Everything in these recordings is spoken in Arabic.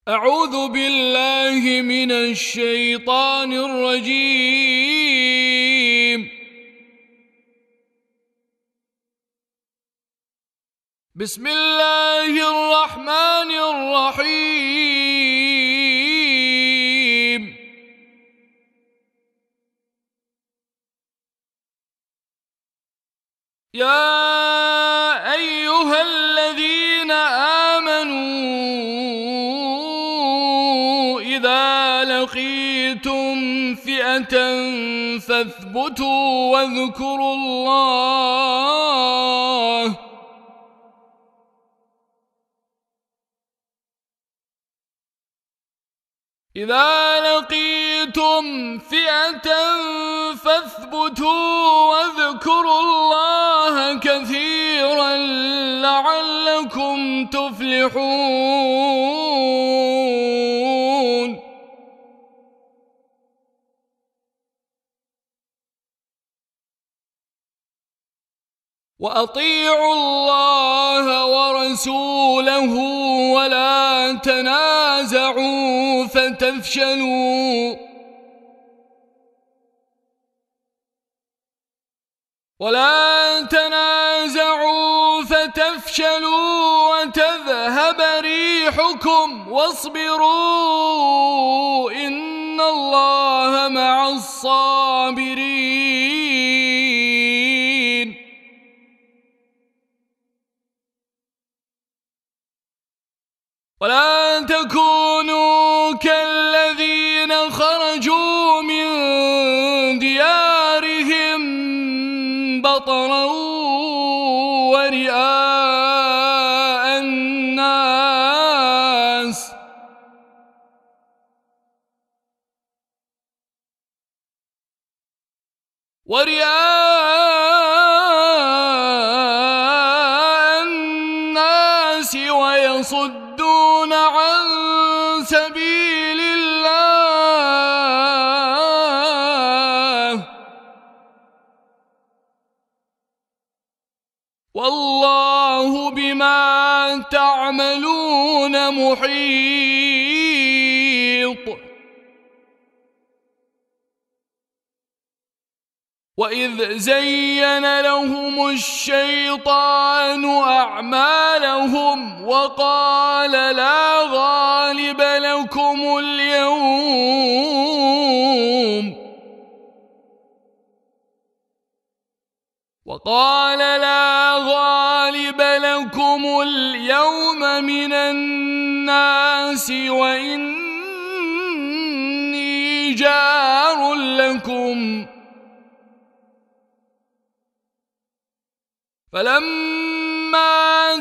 أعوذ بالله من الشيطان الرجيم. بسم الله الرحمن الرحيم. يا أيها الذين آمنوا إذا لقيتم فئة فاثبتوا واذكروا الله إذا لقيتم فئة فاثبتوا واذكروا الله كثيرا لعلكم تفلحون. وأطيعوا الله ورسوله ولا تنازعوا فتفشلوا وتذهب ريحكم واصبروا إن الله مع الصابرين. ولا تكونوا كالذين خرجوا من ديارهم بطرا ورئاء الناس ويصدون عن سبيل الله والله بما تعملون محيط. وإذ زين لهم الشيطان أعمالهم وقال لا غالب لكم اليوم من الناس وإني جار لكم فلما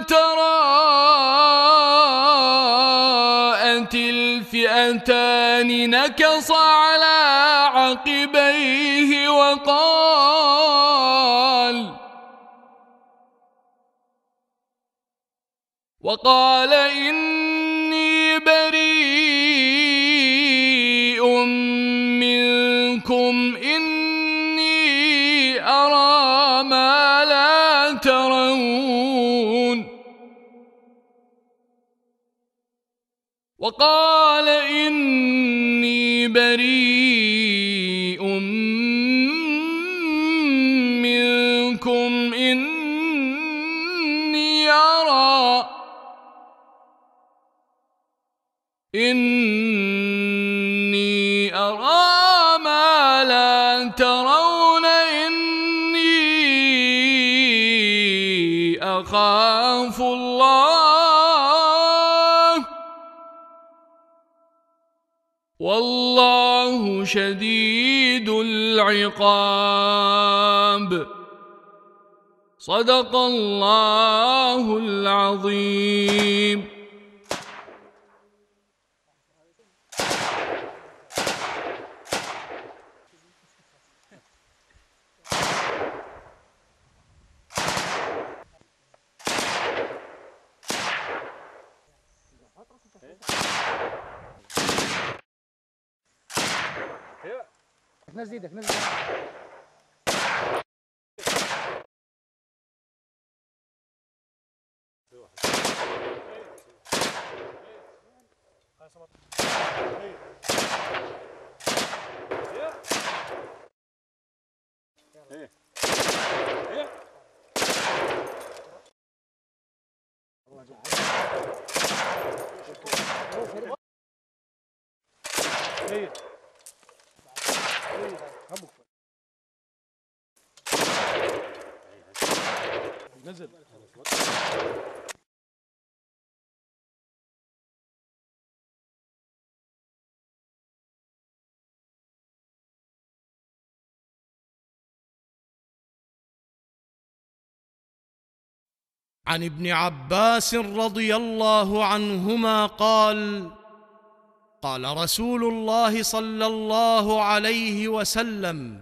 تراءت الفئتان نكص على عقبيه وقال إني بريء منكم إني أرى ما لا ترون. وقال إني بريء منكم إني أرى ما لا ترون إني أخاف الله والله شديد العقاب. صدق الله العظيم. نزيدك نزل. عن ابن عباس رضي الله عنهما قال: قال رسول الله صلى الله عليه وسلم: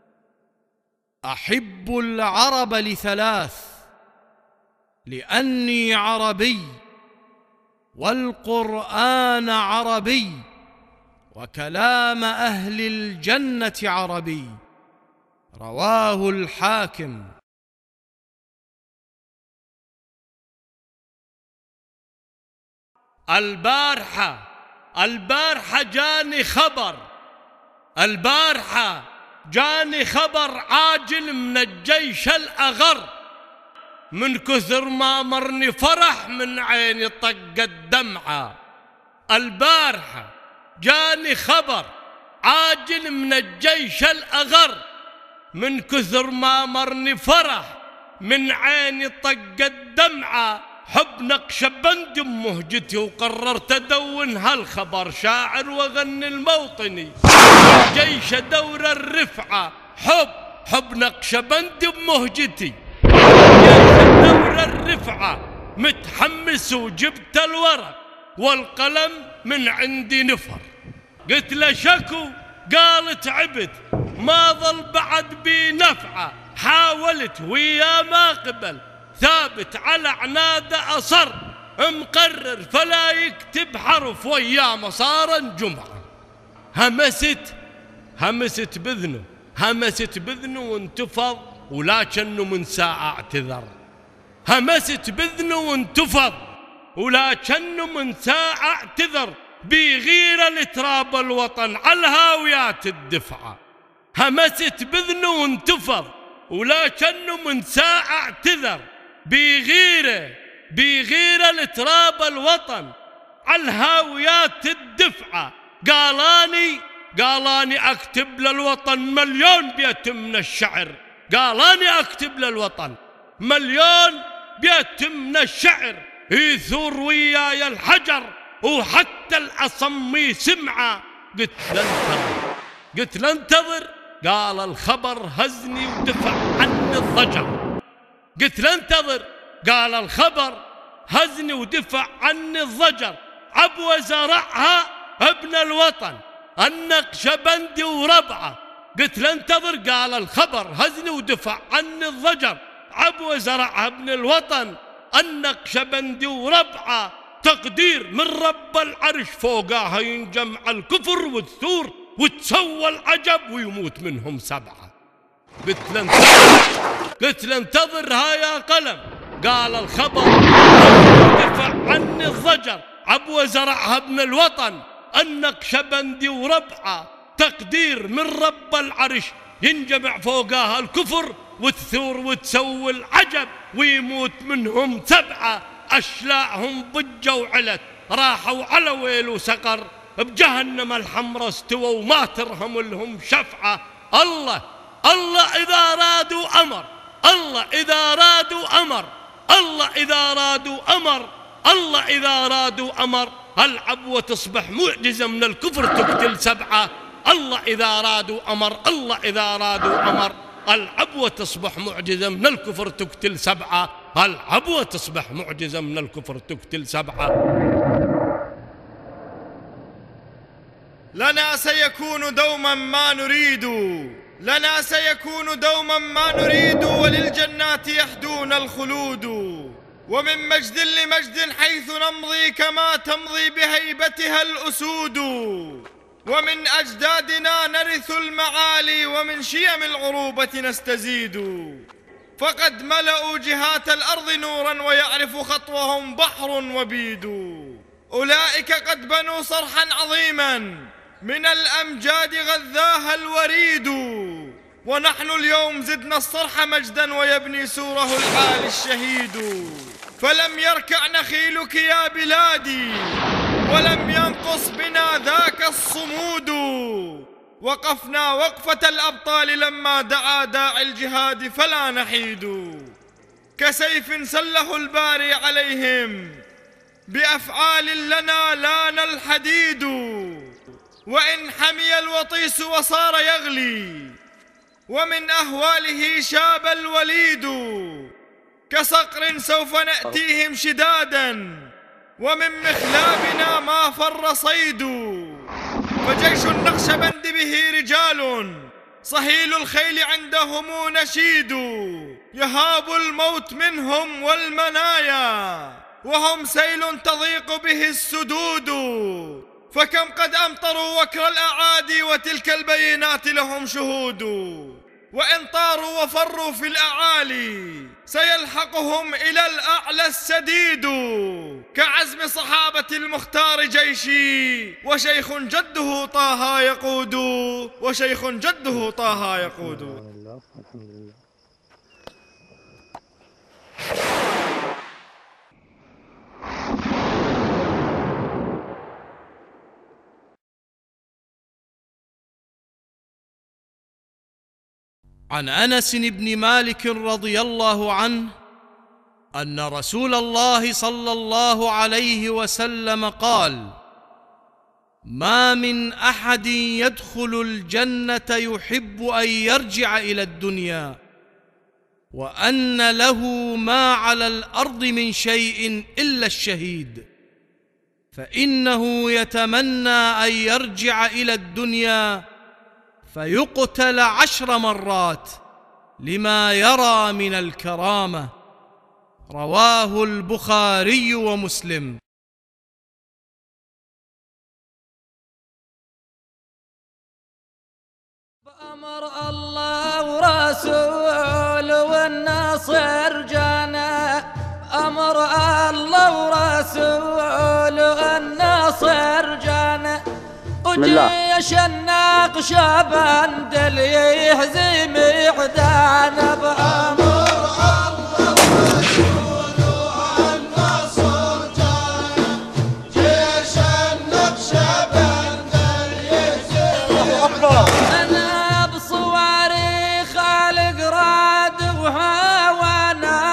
أحب العرب لثلاث: لأني عربي، والقرآن عربي، وكلام أهل الجنة عربي. رواه الحاكم. البارحة جاني خبر عاجل من الجيش الأغر، من كثر ما مرني فرح من عيني طقت دمعة. البارحة جاني خبر عاجل من الجيش الأغر، من كثر ما مرني فرح من عيني طقت دمعة. حب نقشبند مهجتي وقررت أدون هالخبر شاعر وأغني الموطني الجيش دور الرفعة. حب نقشبند بمهجتي الجيش دور الرفعة. متحمس وجبت الورق والقلم من عندي نفر. قلت له شكو؟ قال تعبت ما ظل بعد بي نفعة. حاولت ويا ما قبل، ثابت على عناده أصر، مقرر فلا يكتب حرف ويا مصارا جمعة. همست بذنه وانتفض ولكنه من ساعة اعتذر. همست بذنه وانتفض ولكنه من ساعة اعتذر. بيغير لتراب الوطن على الهاويات الدفعة. همست بذنه وانتفض ولكنه من ساعة اعتذر. بيغير لتراب الوطن على الهاويات الدفعة. قالاني اكتب للوطن مليون بيت من الشعر. قالاني اكتب للوطن مليون بيت من الشعر. يثور وياي الحجر وحتى الأصم سمعة. قلت لانتظر. قال الخبر هزني ودفع عني الضجر. قلت لانتظر. قال الخبر هزني ودفع عني الضجر. عبوة زرعها ابن الوطن النقشبندي وربعه. قلت لانتظر. قال الخبر هزني ودفع عني الضجر. عبوة زرعها ابن الوطن النقشبندي وربعه. تقدير من رب العرش فوقاها ينجمع الكفر والثور وتسوى العجب ويموت منهم 7. قلت لانتظر يا قلم. قال الخبر دفع عني الضجر. عبوة زرعها ابن الوطن النقشبندي وربعه. تقدير من رب العرش ينجمع فوقاها الكفر والثور وتسوي العجب ويموت منهم 7. أشلاعهم ضجة وعلت راحوا على ويل وسقر. بجهنم الحمرة استووا وما ترهم لهم شفعة. الله إذا أرادوا أمر. الله إذا أرادوا أمر. الله إذا أرادوا أمر. الله إذا أرادوا أمر. العبوة تصبح معجزة من الكفر تقتل 7. الله إذا أرادوا أمر. الله إذا أرادوا أمر. العبوة تصبح معجزة من الكفر تقتل 7. العبوة تصبح معجزة من الكفر تقتل 7. لنا سيكون دوما ما نريد. لنا سيكون دوما ما نريد. وللجنات يحدون الخلود. ومن مجد لمجد حيث نمضي كما تمضي بهيبتها الأسود. ومن أجدادنا نرث المعالي ومن شيم العروبة نستزيد. فقد ملأوا جهات الأرض نورا ويعرف خطوهم بحر وبيد. أولئك قد بنوا صرحا عظيما من الأمجاد غذاها الوريد، ونحن اليوم زدنا الصرح مجدا ويبني سوره العالي الشهيد. فلم يركع نخيلك يا بلادي ولم ينقص بنا ذاك الصمود، وقفنا وقفة الأبطال لما دعا داعي الجهاد فلا نحيد. كسيف سله الباري عليهم بأفعال لنا لان الحديد، وإن حمي الوطيس وصار يغلي ومن أهواله شاب الوليد. كصقر سوف نأتيهم شدادا ومن مخلابنا ما فر صيد. فجيش النقشبند به رجال صهيل الخيل عندهم نشيد، يهاب الموت منهم والمنايا وهم سيل تضيق به السدود. فكم قد أمطروا وكر الأعادي وتلك البينات لهم شهود، وإن طاروا وفروا في الأعالي سيلحقهم إلى الأعلى السديد. كعزم صحابة المختار جيشي وشيخ جده طه يقود، وشيخ جده طه يقود. الحمد لله. عن أنس بن مالك رضي الله عنه أن رسول الله صلى الله عليه وسلم قال: ما من أحد يدخل الجنة يحب أن يرجع إلى الدنيا وأن له ما على الأرض من شيء إلا الشهيد، فإنه يتمنى أن يرجع إلى الدنيا فيقتل 10 مرات لما يرى من الكرامة. رواه البخاري ومسلم. بأمر الله ورسوله والناصر جانا، أمر الله ورسوله والناصر جانا، وجيش النقشبند اللي يهزم عدانا. بأمر الله ورسوله والناصر جانا، جيش النقشبند اللي يهزم عدانا. أنا بصواريخ القراد وهوى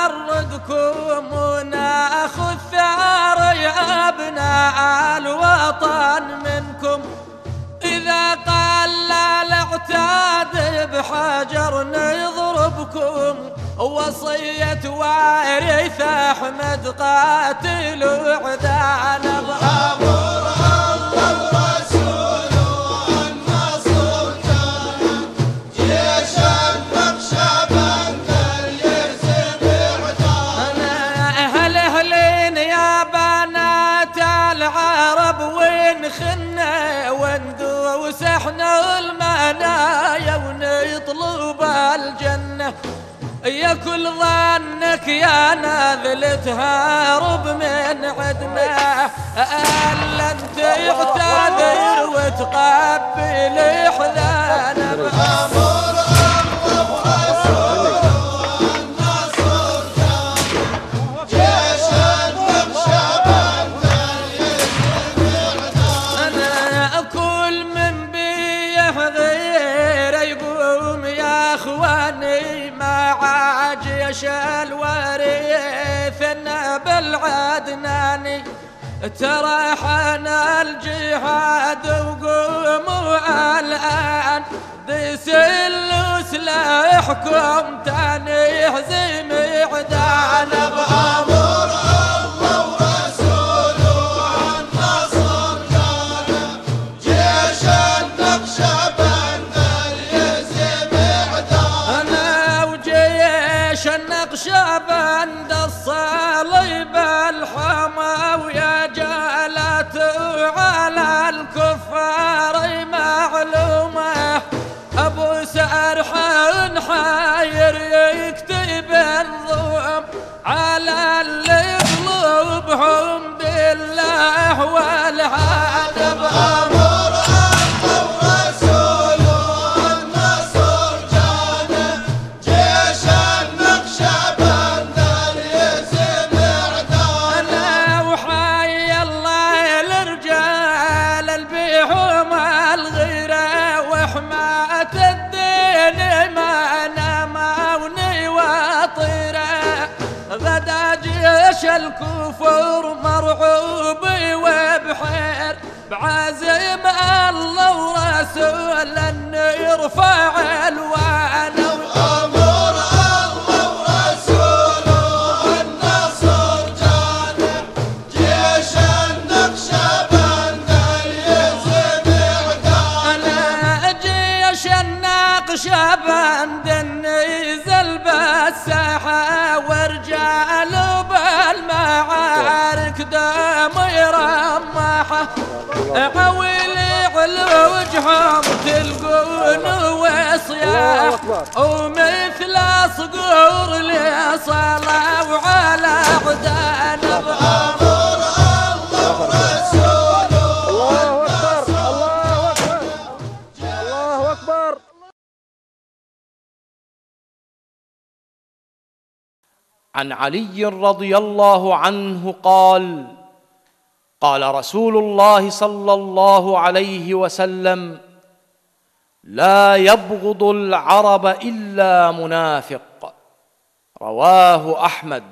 نردكم وناخذ ثار يا أبناء الوطن منكم. إذا قل الاعتاد بحجر نضربكم، وصية وارث أحمد قاتل عدانا. بأمر الله ورسوله والناصر جانا، جيش النقشبند يهزم عدانا. أهل أهلين يا بنات العرب وين خنا وندوس احنا المنايا ونطلب الجنة. يا كل ظنك يا ناذل تهارب من عدنا، ألا انت يعتذر وتقبل حذانا. بأمر الله ورسوله والناصر جانا، جيش النقشبند يهزم عدانا. كل من بيحذر يقوم يا اخواني مع جيش الوارث النبي العدناني. ترى حان الجهاد وقوموا الآن، بسلوا سلاحكم تاني يهزم عدانا. بأمر الله ورسوله والناصر جانا، جيش النقشبند يهزم عدانا. وجيش النقشبند الصليب الحمى ويا جالته على الكفار معلومة. أبو سرح حاير يكتب الضوم على بعزم الله ورسول أن يرفع الوان أمر الله ورسوله النصر جانع جيش النقشبند يزم عدانه جيش النقشبند نزل بالساحة ورجال بالمعارك دام يرمحه عويلي على وجههم تلقون وصياح ومثل صقور اللي صلوا على عدان أمر الله ورسوله الله أكبر الله أكبر الله أكبر. عن علي رضي الله عنه قال: قال رسول الله صلى الله عليه وسلم: لا يبغض العرب إلا منافق. رواه أحمد.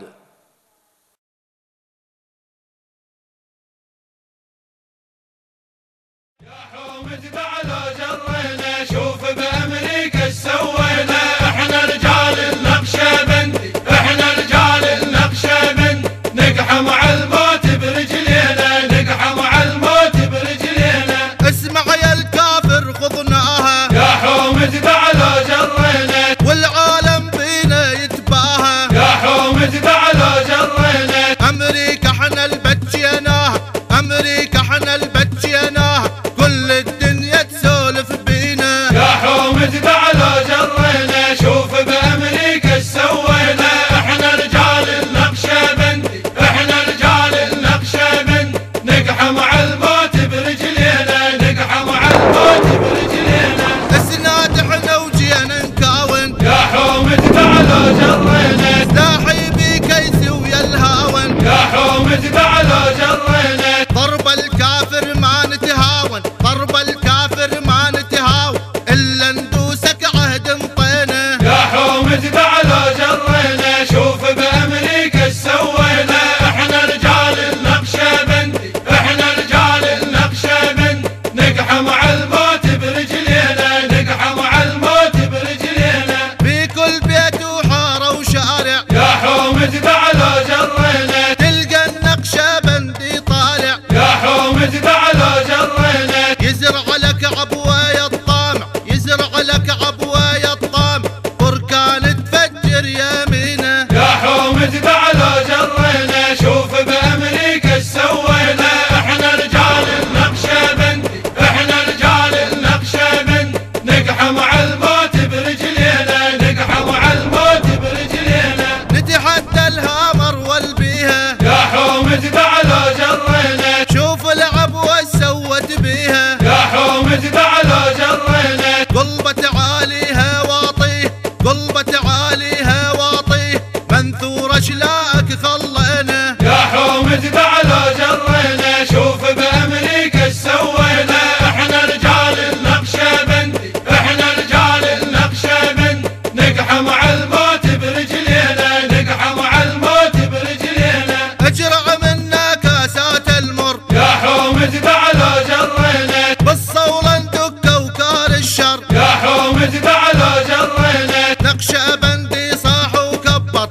شوف بأمريكا ايش سوينا، احنا رجال النقشبندي، احنا رجال النقشبندي، نقحم على الموت برجلينا، نقحم على الموت برجلينا. اسمع يا الكافر خذناها، يا حومة بعلو جرينا، والعالم بينا يتباهى، يا حومة بعلو جرينا. أمريكا احنا البجيناها، أمريكا احنا البجيناها، كل الدنيا تسولف بينا. يا حومة بعلو جرينا، شوف بأمريكا ايش سوينا، احنا رجال النقشبندي، احنا رجال النقشبندي، نقحم على الموت برجلينا، نقحم على الموت برجلينا. اسناد احنا وجينا نكاون، يا حومة بعلو جرينا، لاحي بكيس ويا الهاون، يا حومة بعلو جرينا. ضرب الكافر ما نتهاون، ضرب الكافر ما نتهاون، إلا ندوسك عهد انطينا. يا حومة بعلو جرينا، شوف بأمريكا ايش سوينا، احنا رجال النقشبندي، احنا رجال النقشبندي، نقحم على الموت برجلينا، نقحم على الموت برجلينا. بكل بيت وحارة وشارع، يا حومة بعلو جرينا، تلقى النقشبندي طالع، يا حومة بعلو جرينا. يزرع لك عبوايا الطامع، يزرع لك عبوايا الطامع، بركان تفجر يمينه. يا حومة بعلو جرينا، شوف بأمريكا ايش سوينا، احنا رجال النقشبندي، احنا رجال النقشبندي، نقحم على الموت برجلينا، نقحم على الموت برجلينا. نتحدى الهامر والبيها، يا حومة بعلو جرينا، شوف العبوة سوت بيها. يا حومة بعلو جرينا. قلبة عاليها واطيه، قلبة عاليها واطيه، منثور اشلاك خلينا. يا حومة بعلو جرينا، شوف بأمريكا ايش سوينا، احنا رجال النقشبندي، احنا رجال النقشبندي، نقحم على الموت برجلينا، نقحم على الموت برجلينا. اجرع منا كاسات المر، يا حومة بعلو جرينا، بالصولة ندك وكار الشر، يا حومة بعلو جرينا. نقشبندي صاح وكبر،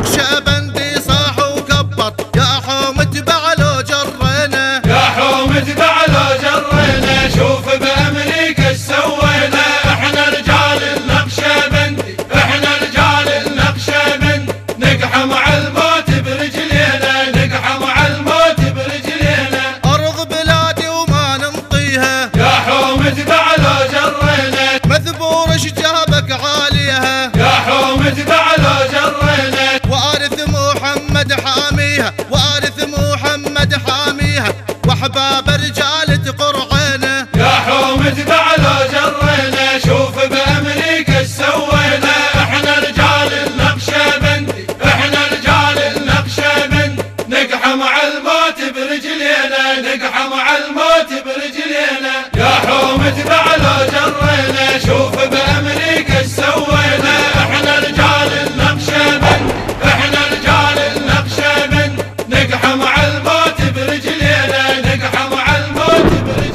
نقشبندي صاح وكبر، يا حومة بعلو جرينا. يا حومة بعلو جرينا، شوف بأمريكا ايش سوينا، احنا رجال النقشبندي، احنا رجال النقشبندي، نقحم على الموت برجلينا، نقحم على الموت برجلينا. ارض بلادي وما ننطيها، يا حومة بعلو جرينا، مذبور شجابك عاليها، يا حومة بعلو جرينا. وارث محمد حاميها، وارث محمد حاميها، واحباب رجال تقرعينه. يا حومة بعلو جرينا، شوف بأمريكا ايش سوينا، احنا رجال النقشبندي، احنا رجال النقشبندي، نقحم على الموت برجلينا، نقحم على الموت برجلينا. يا حومة بعلو جرينا، شوف بأمريكا ايش سوينا، احنا رجال النقشبندي، احنا رجال النقشبندي، نقحم على الموت برجلينا، نقحم على الموت برجلينا.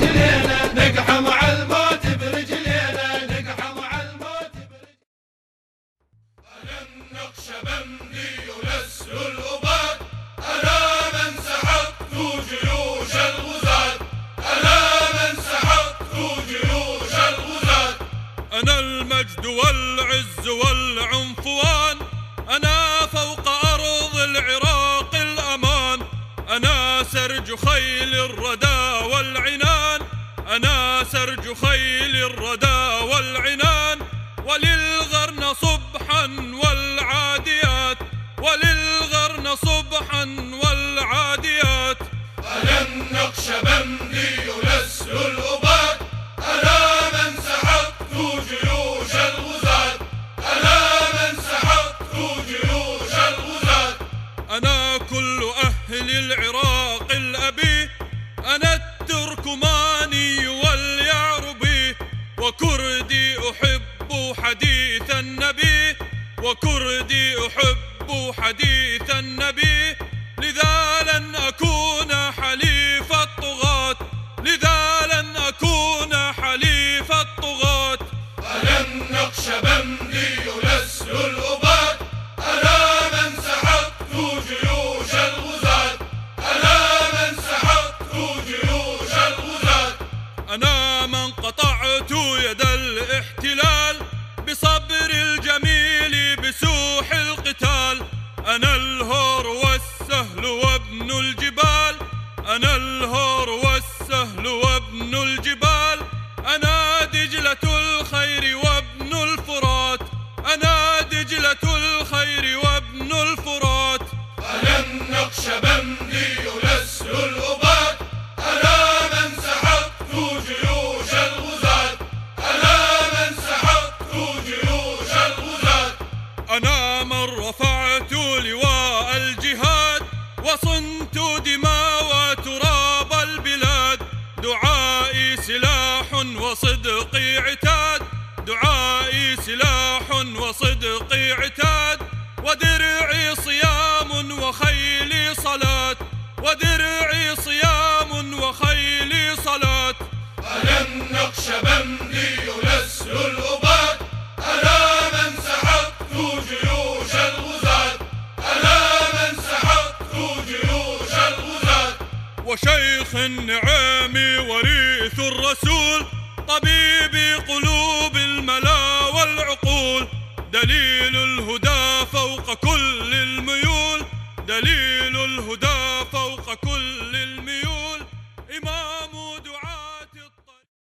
والعنفوان. أنا فوق أرض العراق الأمان، أنا سرج خيل الردى والعنان، أنا سرج خيل الردى والعنان. وللغرن صبحا والعاديات، وللغرن صبحا والعاديات. أنا النقشبندي يلسل الأباد، أنا من سحقت جيوش الغزاة، أنا من سحقت جيوش الغزاة. أنا كل أهل العراق الأبي، أنا التركماني واليعربي، وكردي أحب حديث النبي، وكردي أحب حديث النبي. لذا لن أكون حليف الطغاة، لذا لن أكون حليف الطغاة. أنا النقشبندي يلسل الأباد، أنا من سحقت جيوش الغزاة، أنا من سحقت جيوش الغزاة. أنا من قطعت يد الاحتلال بصبر الجميل بسوح القتال. أنا الهور والسهل وابن الجبال، أنا الهور والسهل وابن الجبال. أنا دجلة الخير وابن الفرات، أنا دجلة الخير وابن الفرات. أنا النقشبندي يلسل الأباد، أنا من سحقت جيوش الغزاة، أنا من سحقت جيوش الغزاة. أنا من رفعت لواء الجهاد وصنت دماء وتراب البلاد. دعائي سلاح وصدقي عتاد، دعائي سلاح وصدقي عتاد. ودرعي صيام وخيلي صلاة، ودرعي صيام وخيلي صلاة. أنا النقشبندي يلسل الأباد، أنا من سحقت جيوش الغزاة، أنا من سحقت جيوش الغزاة. وشيخ النعام وريث الرسول، طبيب قلوب الملا والعقول. دليل الهدى فوق كل الميول، دليل